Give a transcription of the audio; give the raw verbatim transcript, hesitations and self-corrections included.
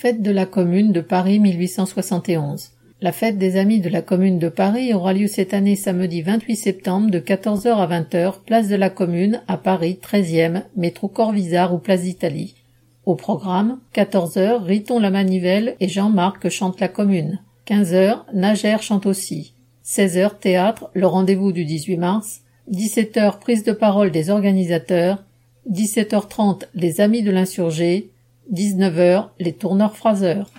Fête de la Commune de Paris mille huit cent soixante et onze. La fête des Amis de la Commune de Paris aura lieu cette année samedi vingt-huit septembre de quatorze heures à vingt heures, place de la Commune, à Paris, treizième, métro Corvisart ou place d'Italie. Au programme, quatorze heures, Riton la Manivelle et Jean-Marc chante la Commune. quinze heures, Nagère chante aussi. seize heures, théâtre, le rendez-vous du dix-huit mars. dix-sept heures, prise de parole des organisateurs. dix-sept heures trente, les Amis de l'insurgé. dix-neuf heures, les tourneurs-phraseurs.